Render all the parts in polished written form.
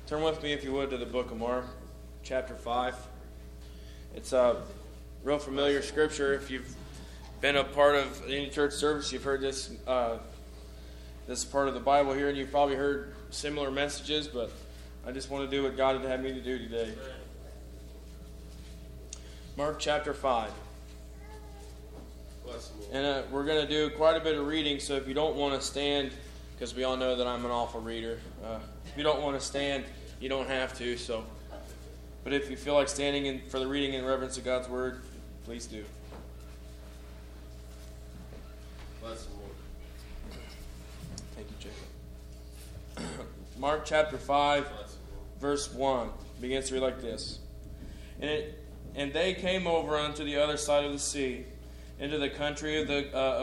Turn with me, if you would, to the book of Mark, chapter 5. It's a real familiar scripture. If you've been a part of any church service, you've heard this part of the Bible here, and you've probably heard similar messages, but I just want to do what God had had me to do today. Mark chapter 5. And we're going to do quite a bit of reading, so if you don't want to stand, because we all know that I'm an awful reader, if you don't want to stand, you don't have to. But if you feel like standing for the reading and reverence of God's Word, please do. Bless the Lord. Thank you, Jacob. Mark chapter 5, verse 1 begins to read like this. And they came over unto the other side of the sea, into the country of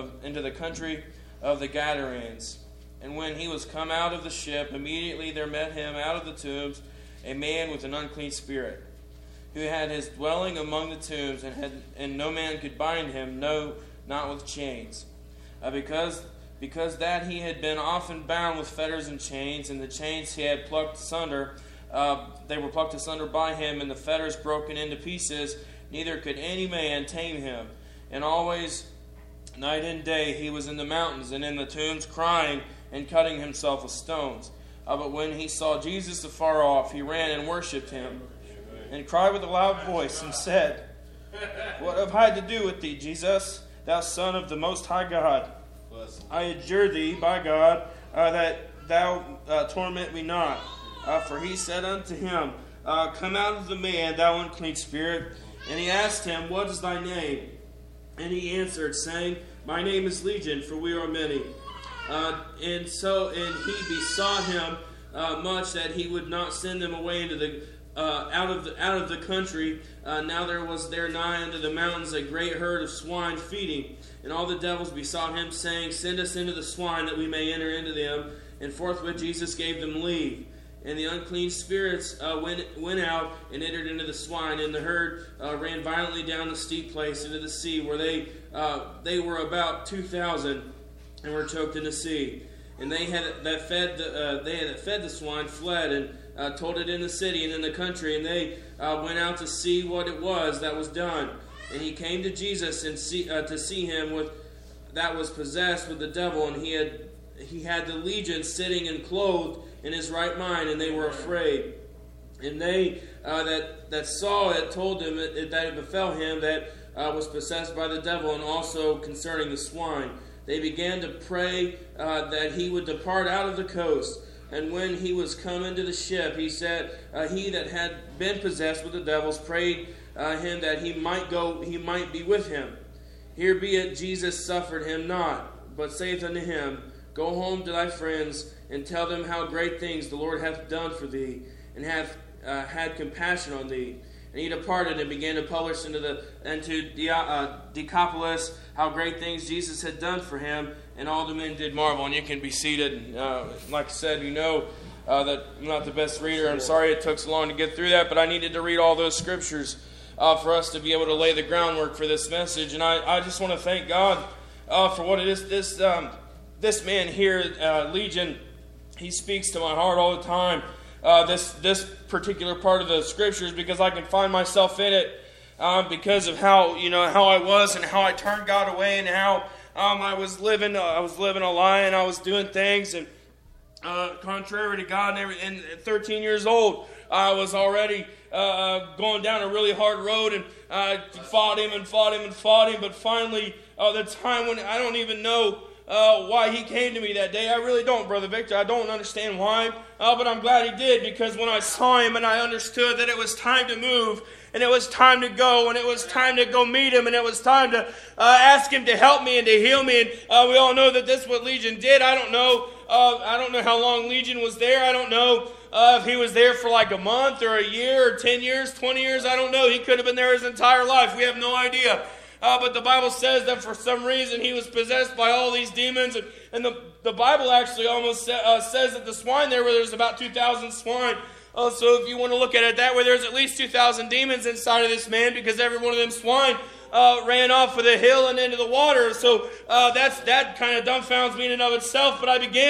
the Gadarenes. And when he was come out of the ship, immediately there met him out of the tombs a man with an unclean spirit, who had his dwelling among the tombs, and no man could bind him, no, not with chains, because that he had been often bound with fetters and chains, and the chains he had plucked asunder. They were plucked asunder by him, and the fetters broken into pieces. Neither could any man tame him. And always, night and day, he was in the mountains and in the tombs, crying and cutting himself with stones. But when he saw Jesus afar off, he ran and worshipped him, and cried with a loud voice, and said, What have I to do with thee, Jesus, thou Son of the Most High God? I adjure thee, by God, that thou torment me not. For he said unto him, Come out of the man, thou unclean spirit. And he asked him, What is thy name? And he answered, saying, My name is Legion, for we are many. And he besought him much that he would not send them away into the out of the country. Now there was there nigh unto the mountains a great herd of swine feeding. And all the devils besought him, saying, Send us into the swine, that we may enter into them. And forthwith Jesus gave them leave. And the unclean spirits went out and entered into the swine, and the herd ran violently down the steep place into the sea, where they were about 2,000, and were choked in the sea. And they that fed the swine fled and told it in the city and in the country, and they went out to see what it was that was done. And he came to Jesus and to see him that was possessed with the devil, and he had the legion sitting and clothed in his right mind, and they were afraid. And they that saw it told him that it befell him that was possessed by the devil, and also concerning the swine. They began to pray that he would depart out of the coast. And when he was come into the ship, he said, he that had been possessed with the devils prayed him that he might be with him. Howbeit Jesus suffered him not, but saith unto him, Go home to thy friends, and tell them how great things the Lord hath done for thee, and hath had compassion on thee. And he departed and began to publish into Decapolis how great things Jesus had done for him, and all the men did marvel. And you can be seated. Like I said, you know that I'm not the best reader. I'm sorry it took so long to get through that, but I needed to read all those scriptures for us to be able to lay the groundwork for this message. And I just want to thank God for what it is. This man here, Legion, he speaks to my heart all the time. This particular part of the scriptures, because I can find myself in it because of how I was and how I turned God away, and how I was living a lie, and I was doing things and contrary to God. And 13 years old, I was already going down a really hard road, and I fought him. But finally, the time when I don't even know why he came to me that day. I really don't, Brother Victor. I don't understand why, but I'm glad he did, because when I saw him and I understood that it was time to move, and it was time to go, and it was time to go meet him, and it was time to ask him to help me and to heal me. And we all know that this is what Legion did. I don't know how long Legion was there. I don't know if he was there for like a month or a year or 10 years, 20 years. I don't know. He could have been there his entire life. We have no idea. But the Bible says that for some reason he was possessed by all these demons. And the Bible actually almost says that the swine there, where there's about 2,000 swine. So if you want to look at it that way, there's at least 2,000 demons inside of this man, because every one of them swine ran off of the hill and into the water. So that kind of dumbfounds me in and of itself. But I began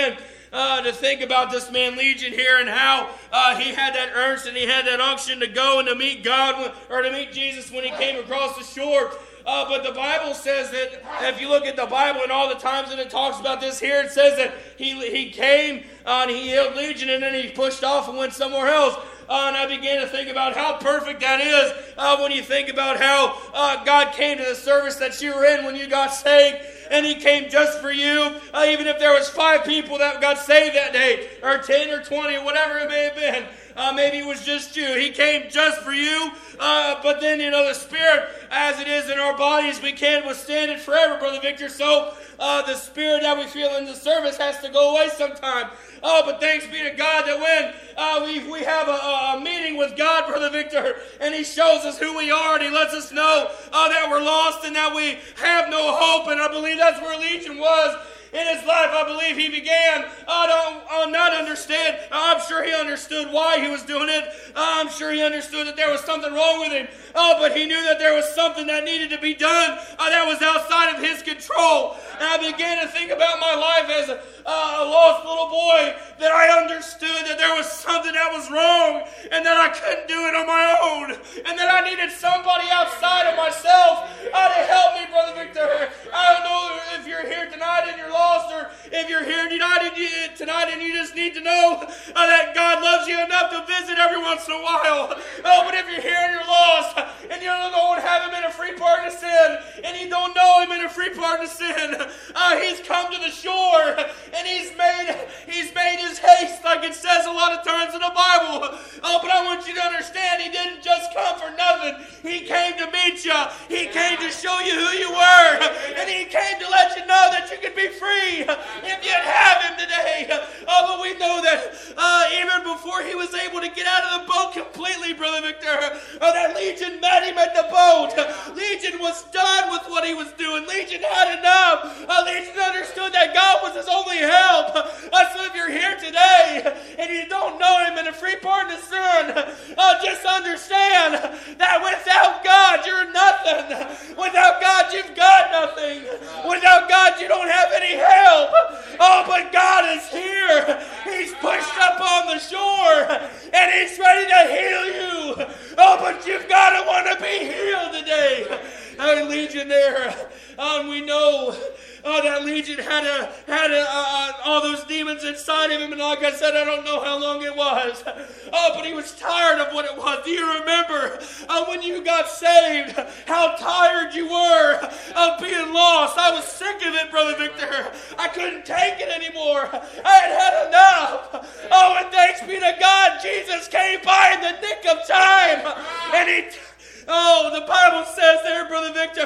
to think about this man Legion here and how he had that urge and he had that unction to go and to meet God or to meet Jesus when he came across the shore. But the Bible says that if you look at the Bible and all the times that it talks about this here, it says that he came and he healed Legion and then he pushed off and went somewhere else. And I began to think about how perfect that is when you think about how God came to the service that you were in when you got saved. And he came just for you. Even if there was 5 people that got saved that day, or 10 or 20, or whatever it may have been. Maybe it was just you. He came just for you. But then, the Spirit, as it is in our bodies, we can't withstand it forever, Brother Victor. So the Spirit that we feel in the service has to go away sometime. But thanks be to God that when we have a meeting with God, Brother Victor, and he shows us who we are, and he lets us know that we're lost and that we have no hope. And I believe that's where Legion was in his life. I believe he began not understand. I'm sure he understood why he was doing it. I'm sure he understood that there was something wrong with him. But he knew that there was something that needed to be done that was outside of his control. And I began to think about my life as a lost little boy, that I understood that there was something that was wrong and that I couldn't do it on my own, and that I needed somebody outside of myself to help me, Brother Victor. I don't know if you're here tonight and you're lost, or if you're here tonight and you just need to know that God loves you enough to visit every once in a while. But if you're here and you're lost and you don't have him in a free pardon of sin, and you don't know him in a free pardon of sin, he's come to the shore and he's made his haste, like it says a lot of times in the Bible. But I want you to understand, he didn't just come for nothing. He came to meet you. He came to show you who you were, and he came to let you know that you could be free if you'd have him today. But we know that even before he was able to get out of the boat completely, Brother Victor, that Legion met him at the boat. Legion was done with what he was doing. Legion had enough. Legion understood that God was his only help. So if you're here today and you don't know him in a free pardon of sin, just understand that without God, you're nothing. Without God, you've got nothing. Without God, you don't have any help. But God is here. He's pushed up on the shore and he's ready to heal you. But you've got to want to be healed today. Legion there. We know that Legion had all those demons inside of him, and like I said, I don't know how long it was. But he was tired of what it was. Do you remember when you got saved, how tired you were of being lost? I was sick of it, Brother Victor. I couldn't take it anymore. I had enough. And thanks be to God, Jesus came by in the nick of time, and the Bible says there, Brother Victor,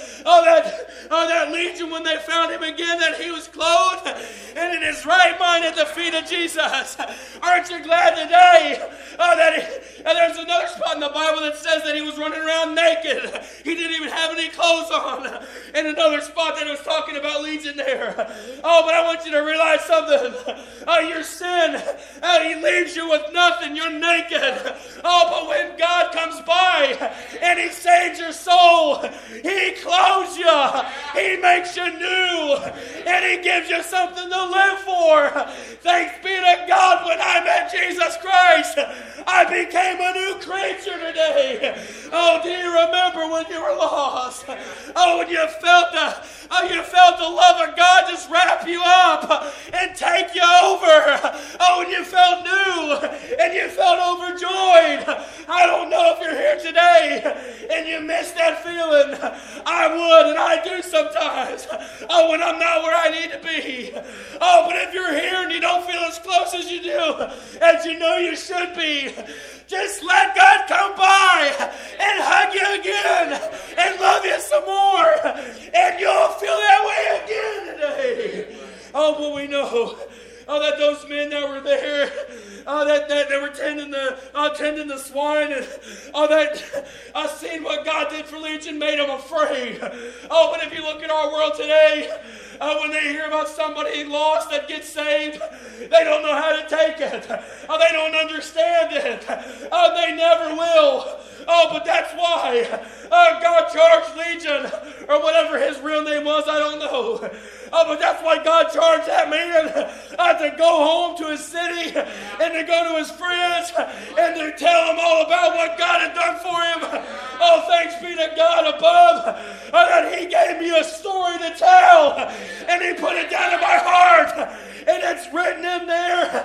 that Legion, when they found him again, that he was clothed and in his right mind at the feet of Jesus. Aren't you glad today and there's another spot in the Bible that says that he was running around naked. He didn't even have any clothes on. And another spot that was talking about Legion there. But I want you to realize something. Your sin, he leaves you with nothing. You're naked. But when God comes by and he saves your soul, he clothes you, he makes you new, and he gives you something to live for. Thanks be to God, when I met Jesus Christ, I became a new creature today. Do you remember when you were lost? When you felt the love of God just wrap you up and take you over. When you felt new and you felt overjoyed. I don't know if you're here today and you miss that feeling. I would, and I do sometimes, when I'm not where I need to be. But if you're here and you don't feel as close as you do, as you know you should be, just let God come by and hug you again and love you some more, and you'll feel that way again today. But we know that those men that were there, that they were tending the swine, and that seeing what God did for Legion made them afraid. But if you look at our world today, when they hear about somebody lost that gets saved, they don't know how to take it. They don't understand it. They never will. Oh, but that's why God charged Legion, or whatever his real name was, I don't know. Oh, but that's why God charged that man to go home to his city and to go to his friends and to tell them all about what God had done for him. Oh, thanks be to God above that he gave me a story to tell and he put it down in my heart. And it's written in there.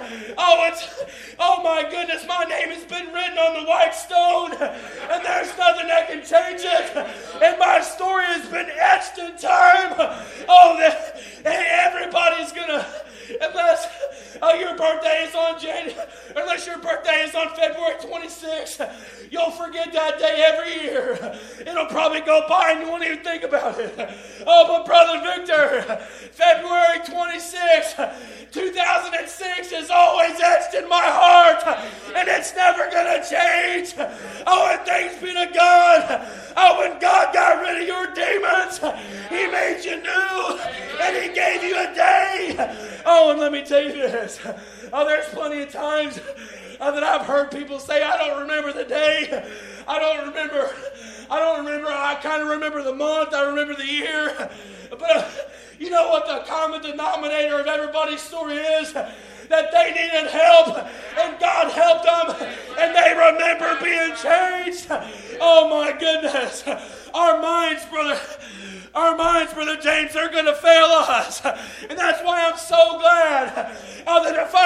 Oh my goodness, my name has been written on the white stone, and there's nothing that can change it. And my story has been etched in time. Everybody's gonna, unless your birthday is on unless your birthday is on February 26th, you'll forget that day every year. It'll probably go by and you won't even think about it. Oh, but Brother Victor, February 26th, 2006 is always etched in my heart, and it's never going to change. Oh, and thanks be to God. Oh, when God got rid of your demons, he made you new, and he gave you a day. Oh, and let me tell you this. Oh, there's plenty of times that I've heard people say, I don't remember the day. I don't remember. I kind of remember the month. I remember the year. But you know what the common denominator of everybody's story is? That they needed help, and God helped them, and they remember being changed. Oh my goodness. Our minds, Brother James, they're going to fail us. And that's why I'm so glad that if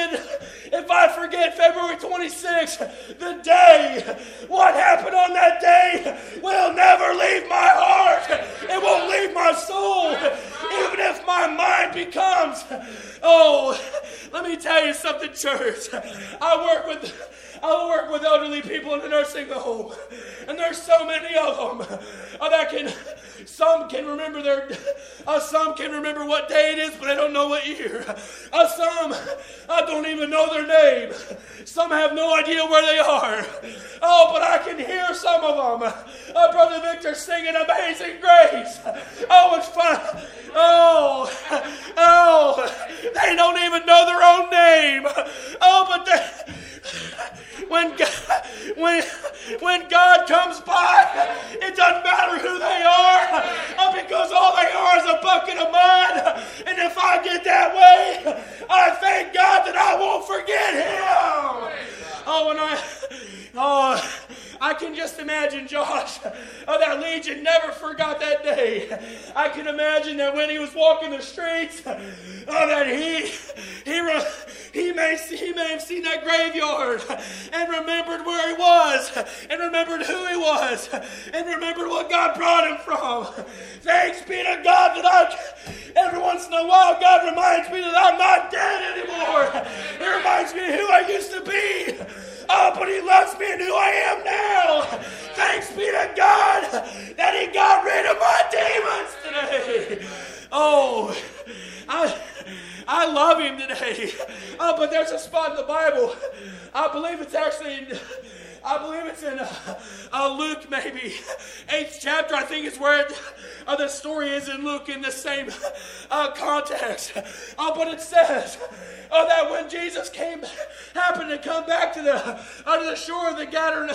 I forget February 26th, the day, what happened on that day will never leave my heart. It won't leave my soul. Even if my mind becomes, let me tell you something, church. I work with elderly people in the nursing home, and there's so many of them some can remember what day it is, but they don't know what year. Some don't even know their name. Some have no idea where they are. Oh, but I can hear some of them. Brother Victor singing Amazing Grace. Oh, it's fun. They don't even know their own name. Oh, but when God comes by, it doesn't matter who they are, because all they are is a bucket of mud. And if I get that way, I thank God that I won't forget him. I can just imagine Josh, that Legion never forgot that day. I can imagine that when he was walking the streets, that he may have seen that graveyard and remembered where he was, and remembered who he was, and remembered what God brought him from. Thanks be to God that every once in a while, God reminds me that I'm not dead anymore. He reminds me of who I used to be. Oh, but he loves me and who I am now. Thanks be to God that he got rid of my demons today. Oh, I love him today. Oh, but there's a spot in the Bible. I believe it's in Luke, maybe 8th chapter. I think it's where the story is in Luke in the same context. But it says that when Jesus happened to come back to the shore of the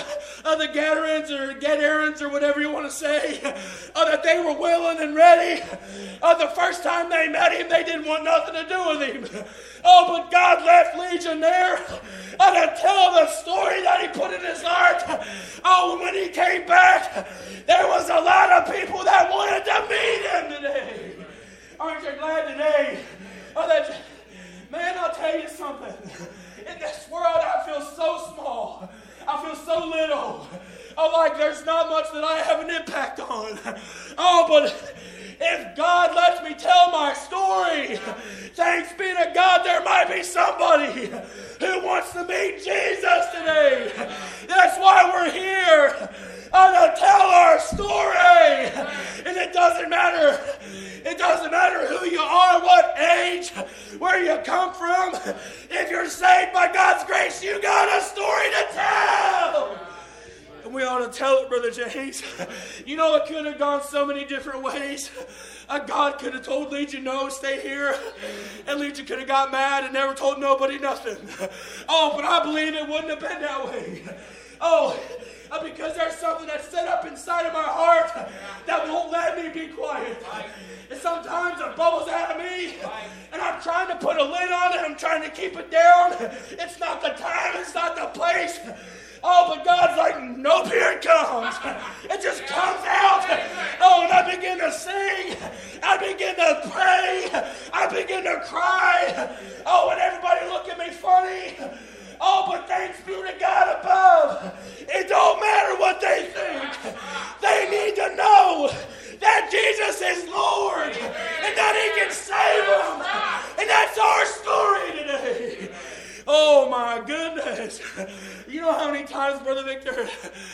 Gadarenes or whatever you want to say, that they were willing and ready. The first time they met him, they didn't want nothing to do with him. Oh, but God left Legion there to tell the story that he put in his heart. Oh, when he came back, there was a lot of people that wanted to meet him today. Aren't you glad today? Man, I'll tell you something. In this world, I feel so small. I feel so little. Like there's not much that I have an impact on. Oh, but if God lets me tell my story, thanks be to God, there might be somebody who wants to meet Jesus today. That's why we're here, to tell our story. And it doesn't matter who you are, what age, where you come from. If you're saved by God's grace, you got a story to tell. And we ought to tell it, Brother James. You know, it could have gone so many different ways. God could have told Legion, no, stay here. And Legion could have got mad and never told nobody nothing. Oh, but I believe it wouldn't have been that way. Oh, because there's something that's set up inside of my heart that won't let me be quiet. And sometimes it bubbles out of me, and I'm trying to put a lid on it. I'm trying to keep it down. It's not the time. It's not the place. Oh, but God's like, nope, here it comes. It just comes out. Oh, and I begin to sing. I begin to pray. I begin to cry. Oh, and everybody look at me funny. Oh, but thanks be to God above. It don't matter what they think. They need to know that Jesus is Lord and that He can save them. And that's our story today. Oh, my goodness. You know how many times, Brother Victor,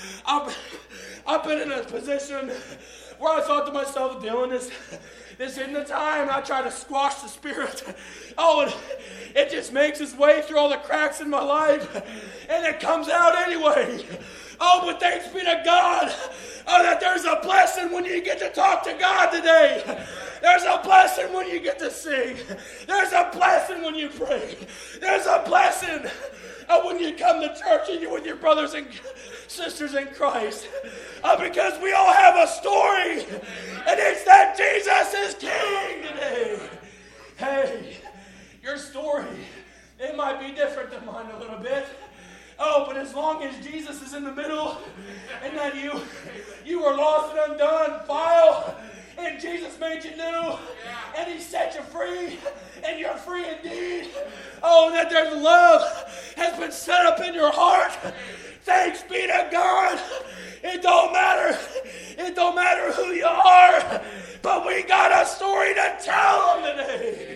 I've been in a position where I thought to myself, Dylan, this isn't the time. I try to squash the spirit. Oh, and it just makes its way through all the cracks in my life, and it comes out anyway. Oh, but thanks be to God, that there's a blessing when you get to talk to God today. There's a blessing when you get to sing. There's a blessing when you pray. There's a blessing when you come to church and you're with your brothers and sisters in Christ. Because we all have a story, and it's that Jesus is King today. Hey, your story, it might be different than mine a little bit. Oh, but as long as Jesus is in the middle, and that you were lost and undone, vile, and Jesus made you new, and He set you free, and you're free indeed. Oh, and that there's love has been set up in your heart. Thanks be to God. It don't matter. It don't matter who you are, but we got a story to tell them today.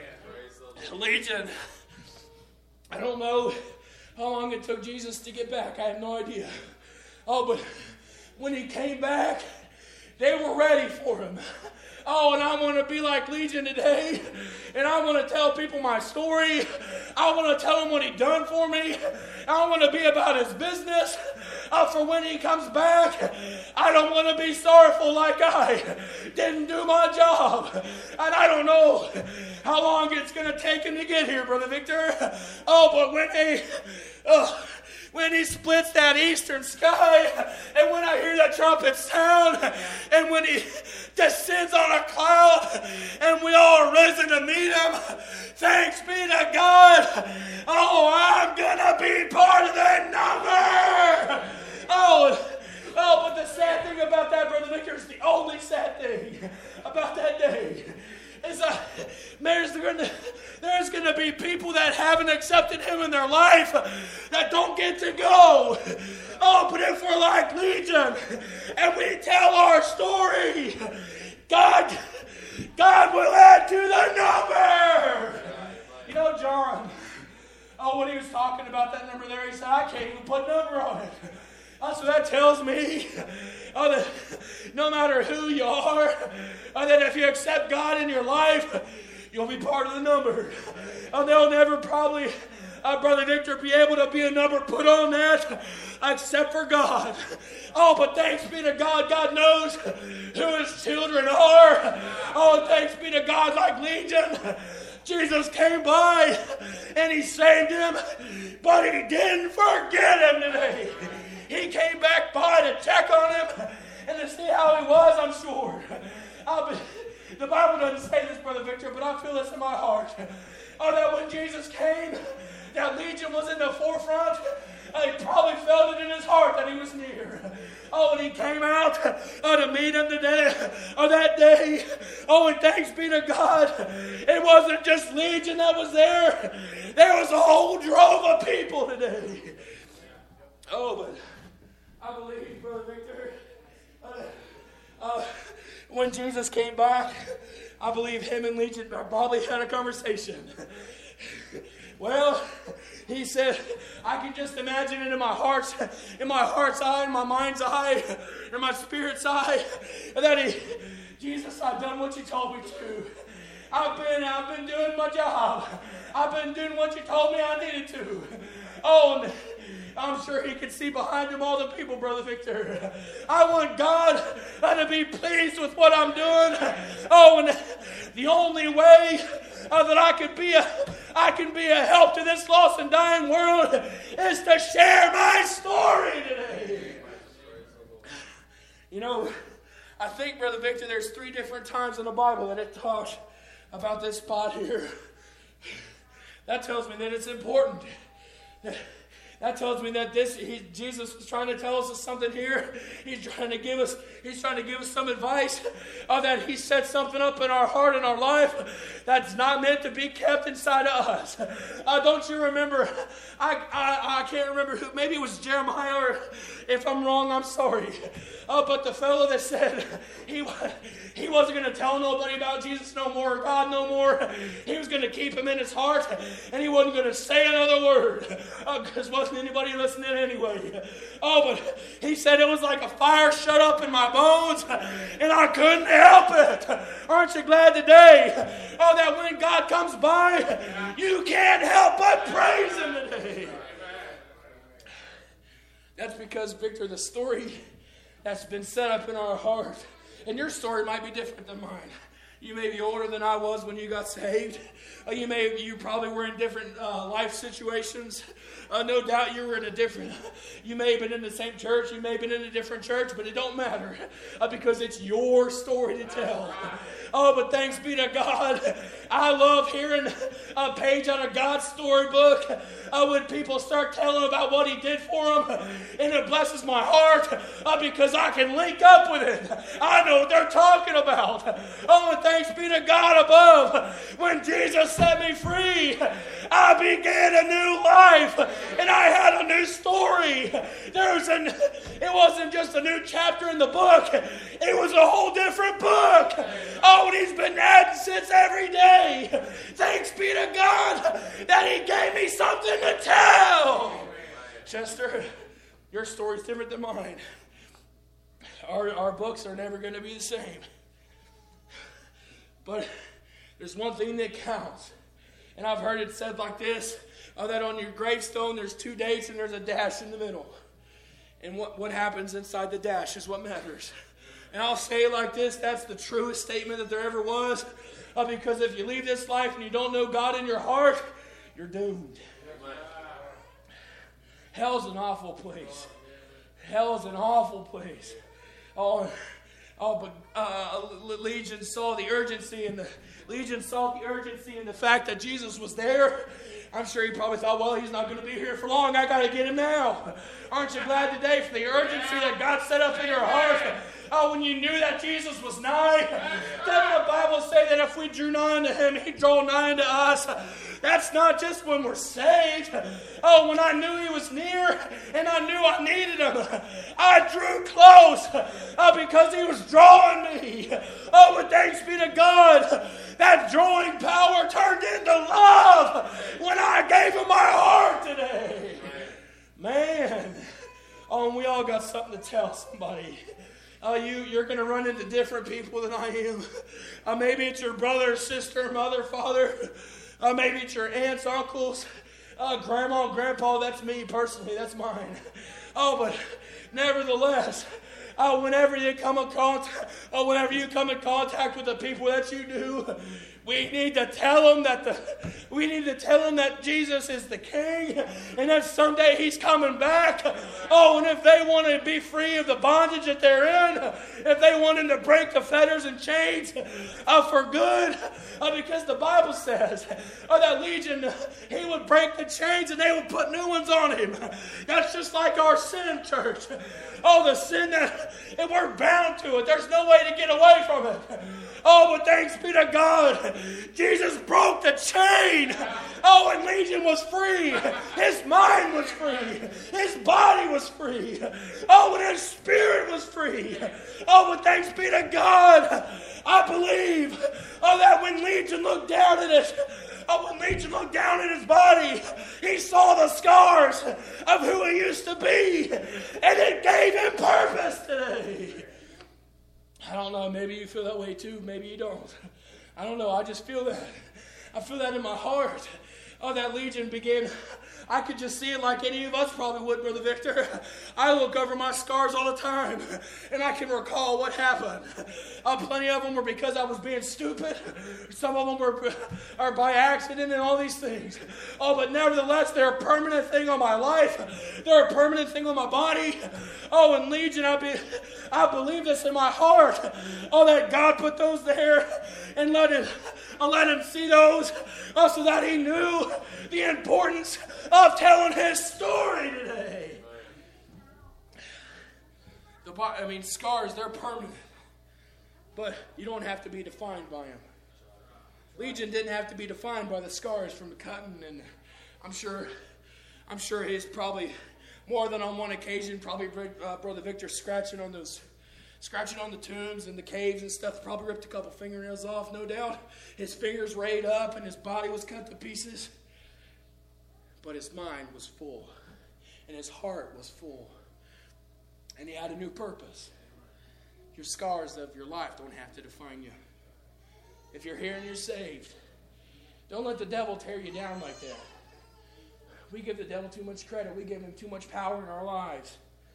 Legion, I don't know how long it took Jesus to get back. I have no idea. Oh, but when He came back, they were ready for Him. Oh, and I want to be like Legion today, and I want to tell people my story. I want to tell them what He done for me. I want to be about His business. For when He comes back, I don't want to be sorrowful like I didn't do my job. And I don't know how long it's going to take Him to get here, Brother Victor. Oh, but when He splits that eastern sky, and when I hear that trumpet sound, and when He descends on a cloud, and we all are risen to meet Him, thanks be to God. Oh, I'm gonna be part of that number. Oh, but the sad thing about that, Brother Victor, is the only sad thing about that day is there's going to be people that haven't accepted Him in their life that don't get to go. Oh, but if we're like Legion and we tell our story, God will add to the number. You know, John, when he was talking about that number there, he said, I can't even put a number on it. So that tells me that no matter who you are, that if you accept God in your life, you'll be part of the number. They'll never probably, Brother Victor, be able to be a number put on that except for God. Oh, but thanks be to God, God knows who His children are. Oh, thanks be to God like Legion. Jesus came by and He saved him, but He didn't forget him today. He came back by to check on him and to see how he was, I'm sure. The Bible doesn't say this, Brother Victor, but I feel this in my heart. That when Jesus came, that Legion was in the forefront. He probably felt it in his heart that He was near. And He came out to meet him today, that day. And thanks be to God, it wasn't just Legion that was there. There was a whole drove of people today. But I believe, Brother Victor, when Jesus came back, I believe Him and Legion probably had a conversation. Well, He said, I can just imagine it in my heart's eye, in my mind's eye, in my spirit's eye, that Jesus, I've done what You told me to. I've been doing my job. I've been doing what You told me I needed to. And I'm sure He could see behind Him all the people, Brother Victor. I want God to be pleased with what I'm doing. And The only way that I can be a help to this lost and dying world is to share my story today. You know, I think, Brother Victor, there's 3 different times in the Bible that it talks about this spot here. That tells me that it's important. That tells me that Jesus was trying to tell us something here. He's trying to give us some advice. That He set something up in our heart and our life that's not meant to be kept inside of us. Don't you remember? I can't remember who. Maybe it was Jeremiah, or if I'm wrong, I'm sorry. But the fellow that said he wasn't going to tell nobody about Jesus no more, God no more. He was going to keep him in his heart, and he wasn't going to say another word, because wasn't anybody listening anyway. But he said it was like a fire shut up in my bones, and I couldn't help it. Aren't you glad today? That when God comes by, you can't help but praise Him today. That's because, Victor, the story that's been set up in our heart, and your story might be different than mine. You may be older than I was when you got saved. You probably were in different life situations. No doubt you may have been in the same church, you may have been in a different church, but it don't matter because it's your story to tell. But thanks be to God. I love hearing a page out of God's storybook when people start telling about what He did for them, and it blesses my heart because I can link up with it. I know what they're talking about. And thanks be to God above. When Jesus set me free, I began a new life. And I had a new story. It wasn't just a new chapter in the book. It was a whole different book. And He's been adding since every day. Thanks be to God that He gave me something to tell. Chester, your story's different than mine. Our books are never going to be the same. But there's one thing that counts. And I've heard it said like this, that on your gravestone there's 2 dates and there's a dash in the middle. And what happens inside the dash is what matters. And I'll say it like this, that's the truest statement that there ever was. Because if you leave this life and you don't know God in your heart, you're doomed. Hell's an awful place. Hell's an awful place. But Legion saw the urgency in the fact that Jesus was there. I'm sure he probably thought, well, he's not going to be here for long. I got to get him now. Aren't you glad today for the urgency that God set up in your heart? When you knew that Jesus was nigh. Doesn't the Bible say that if we drew nigh unto Him, He'd draw nigh unto us? That's not just when we're saved. When I knew He was near and I knew I needed Him, I drew close because He was drawing me. But thanks be to God, that drawing power turned into love when I gave Him my heart today. Man, we all got something to tell somebody. You're going to run into different people than I am. Maybe it's your brother, sister, mother, father. Maybe it's your aunts, uncles, grandma, grandpa. That's me personally. That's mine. But nevertheless, whenever you come in contact with the people that you do, we need to tell them that Jesus is the King and that someday He's coming back. And if they want to be free of the bondage that they're in, if they want Him to break the fetters and chains for good, because the Bible says that Legion, He would break the chains and they would put new ones on Him. That's just like our sin, church. The sin that we're bound to it. There's no way to get away from it. But thanks be to God, Jesus broke the chain. And Legion was free. His mind was free. His body was free. And his spirit was free. But thanks be to God, I believe that when Legion looked down at it, when Legion looked down at his body, he saw the scars of who he used to be, and it gave him purpose today. I don't know, maybe you feel that way too, maybe you don't. I don't know, I just feel that. I feel that in my heart. that legion began. I could just see it like any of us probably would, Brother Victor. I look over my scars all the time, and I can recall what happened. Plenty of them were because I was being stupid. Some of them are by accident and all these things. But nevertheless, they're a permanent thing on my life. They're a permanent thing on my body. And legion, I believe this in my heart. That God put those there and let him see those so that he knew the importance of telling his story today. Scars, they're permanent. But you don't have to be defined by them. Legion didn't have to be defined by the scars from the cutting, and I'm sure he's probably more than on one occasion, probably Brother Victor scratching on the tombs and the caves and stuff, probably ripped a couple fingernails off, no doubt. His fingers rayed up and his body was cut to pieces. But his mind was full, and his heart was full, and he had a new purpose. Your scars of your life don't have to define you. If you're here and you're saved, don't let the devil tear you down like that. We give the devil too much credit. We give him too much power in our lives.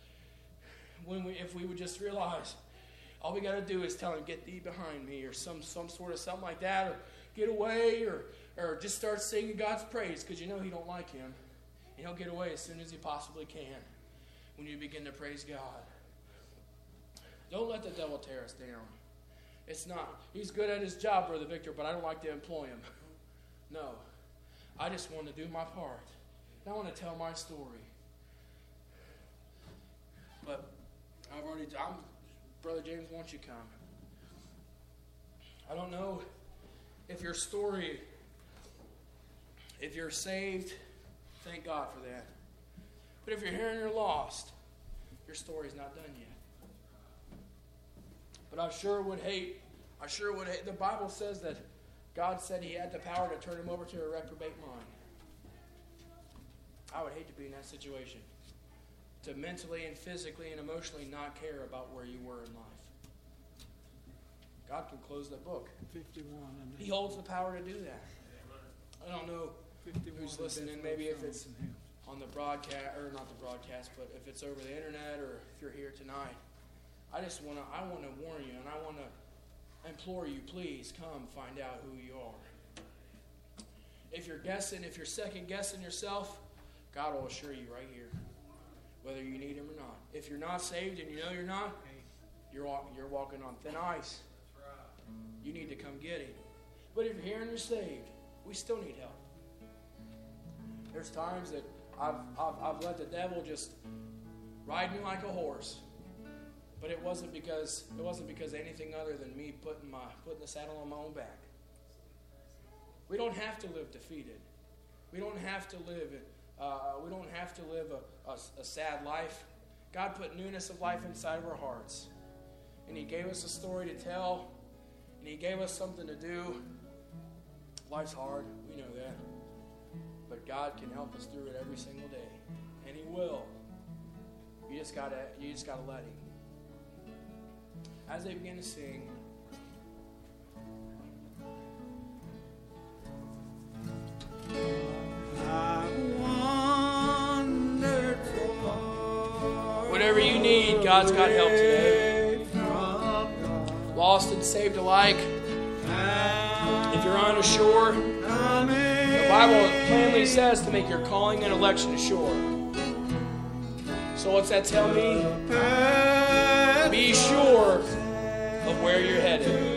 If we would just realize, all we got to do is tell him, get thee behind me, or some sort of something like that, or get away, or just start singing God's praise, because you know he don't like him. And he'll get away as soon as he possibly can when you begin to praise God. Don't let the devil tear us down. It's not. He's good at his job, Brother Victor, but I don't like to employ him. No. I just want to do my part. I want to tell my story. But Brother James, won't you come? I don't know if your story, if you're saved, thank God for that. But if you're here and you're lost, your story's not done yet. But I sure would hate, the Bible says that God said he had the power to turn him over to a reprobate mind. I would hate to be in that situation. To mentally and physically and emotionally not care about where you were in life. God can close the book. 51. He holds the power to do that. I don't know who's listening. Maybe if it's on the broadcast, or not the broadcast, but if it's over the internet, or if you're here tonight. I want to warn you, and I want to implore you, please come find out who you are. If you're second guessing yourself, God will assure you right here, whether you need him or not. If you're not saved and you know you're not, you're walking on thin ice. You need to come get him. But if you're here and you're saved, we still need help. There's times that I've let the devil just ride me like a horse. But it wasn't because anything other than me putting the saddle on my own back. We don't have to live defeated. We don't have to live a sad life. God put newness of life inside of our hearts, and he gave us a story to tell, and he gave us something to do. Life's hard, we know that, but God can help us through it every single day, and he will. You just gotta let him. As they begin to sing, whatever you need, God's got help today. Lost and saved alike. If you're unsure, the Bible plainly says to make your calling and election sure. So what's that tell me? Be sure of where you're headed.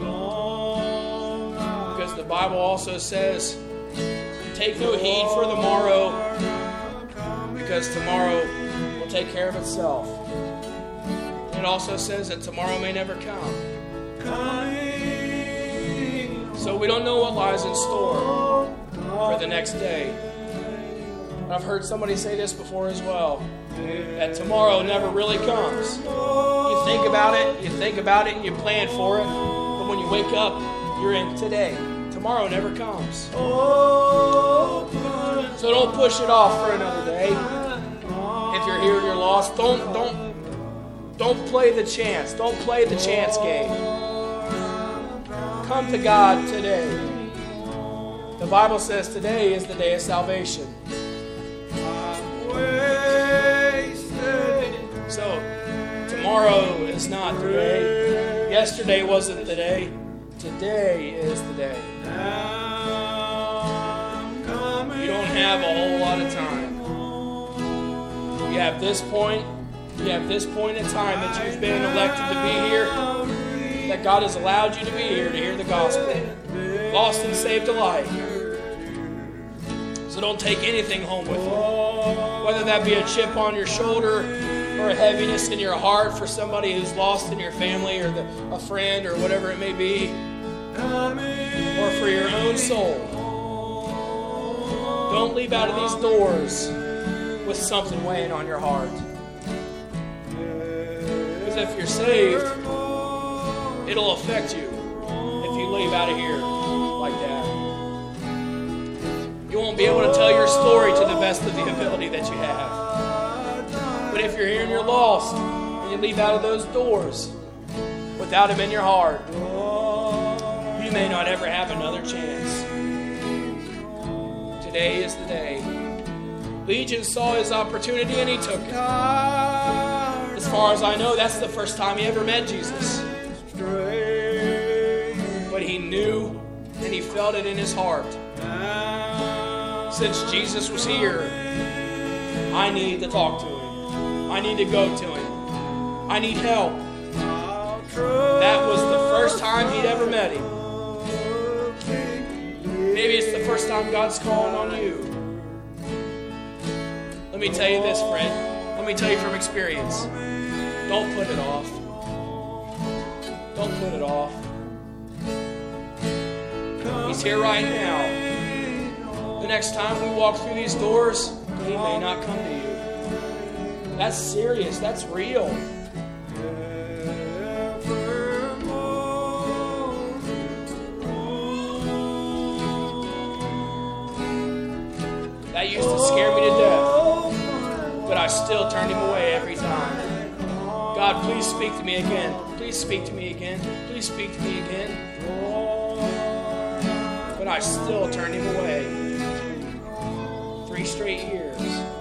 Because the Bible also says, take no heed for the morrow, because tomorrow will take care of itself. And it also says that tomorrow may never come. So we don't know what lies in store for the next day. I've heard somebody say this before as well, that tomorrow never really comes. You think about it, and you plan for it, but when you wake up, you're in today. Tomorrow never comes. So don't push it off for another day. If you're here and you're lost, don't play the chance. Don't play the chance game. Come to God today. The Bible says today is the day of salvation. So, tomorrow is not the day. Yesterday wasn't the day. Today is the day. You don't have a whole lot of time. You have this point in time that you've been elected to be here, that God has allowed you to be here to hear the gospel. Lost and saved alike. So don't take anything home with you. Whether that be a chip on your shoulder or a heaviness in your heart for somebody who's lost in your family or a friend or whatever it may be, or for your own soul. Don't leave out of these doors with something weighing on your heart. Because if you're saved, it'll affect you if you leave out of here like that. You won't be able to tell your story to the best of the ability that you have. But if you're here and you're lost, and you leave out of those doors without Him in your heart, you may not ever have another chance. Today is the day. Legion saw his opportunity and he took it. As far as I know, that's the first time he ever met Jesus. But he knew and he felt it in his heart. Since Jesus was here, I need to talk to Him. I need to go to Him. I need help. That was the first time he'd ever met Him. Maybe it's the first time God's calling on you. Let me tell you this, friend. Let me tell you from experience. Don't put it off. Don't put it off. He's here right now. The next time we walk through these doors, He may not come to you. That's serious. That's real. That used to scare me to death, but I still turned Him away every time. God, please speak to me again. Please speak to me again. Please speak to me again. But I still turned Him away. 3 straight years.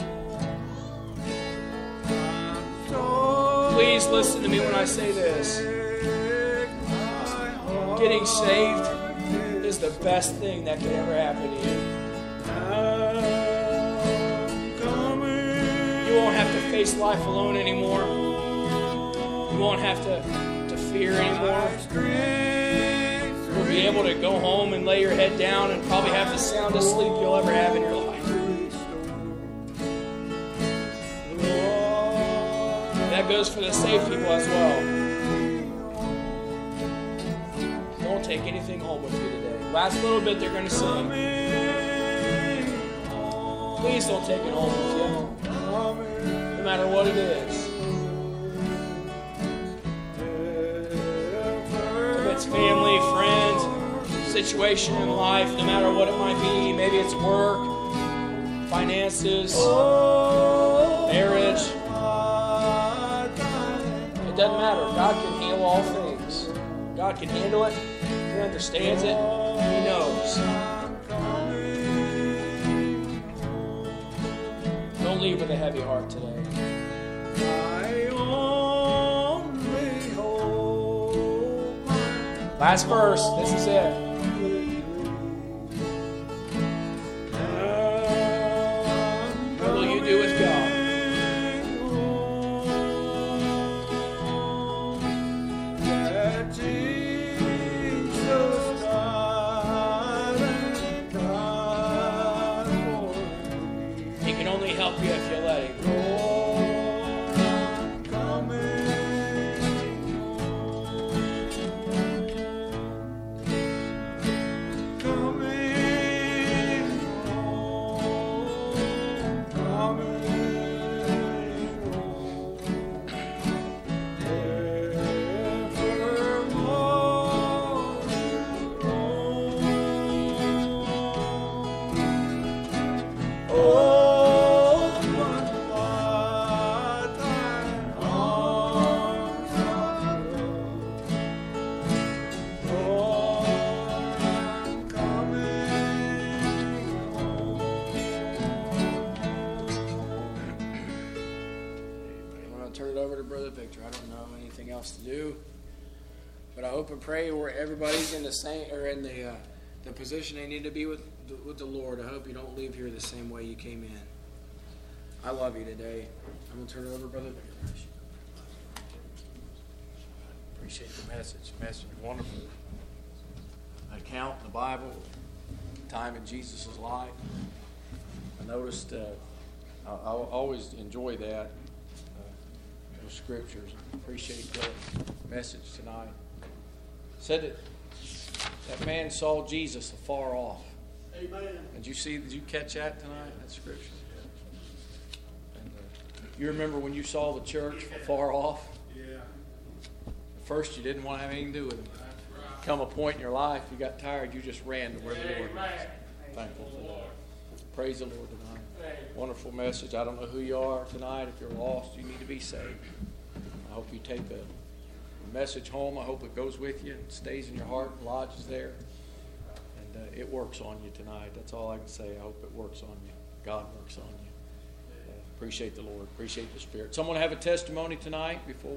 Please listen to me when I say this. Getting saved is the best thing that could ever happen to you. You won't have to face life alone anymore. You won't have to fear anymore. You'll be able to go home and lay your head down and probably have the soundest sleep you'll ever have in your life. That goes for the saved people as well. Don't take anything home with you today. Last little bit they're going to sing. Please don't take it home with you. No matter what it is. If it's family, friends, situation in life, no matter what it might be, maybe it's work, finances, marriage. It doesn't matter. God can heal all things. God can handle it. He understands it. He knows. Don't leave with a heavy heart today. Last verse. This is it. What will you do with God? He can only help you if you let Him. hope and pray where everybody's in the same or in the position they need to be with the Lord. I hope you don't leave here the same way you came in. I love you today. I'm going to turn it over, Brother. Appreciate the message. Message wonderful. Account in the Bible, time in Jesus' life. I noticed. I always enjoy that. Those scriptures. Appreciate the message tonight. Said that man saw Jesus afar off. Amen. Did you catch that tonight? That scripture. And, you remember when you saw the church afar off? Yeah. At first, you didn't want to have anything to do with them. Come a point in your life, you got tired, you just ran to where the Lord was. Thankful for that. Praise the Lord tonight. Wonderful message. I don't know who you are tonight. If you're lost, you need to be saved. I hope you take a message home. I hope it goes with you and stays in your heart and lodges there. And it works on you tonight. That's all I can say. I hope it works on you. God works on you. Appreciate the Lord. Appreciate the Spirit. Someone have a testimony tonight before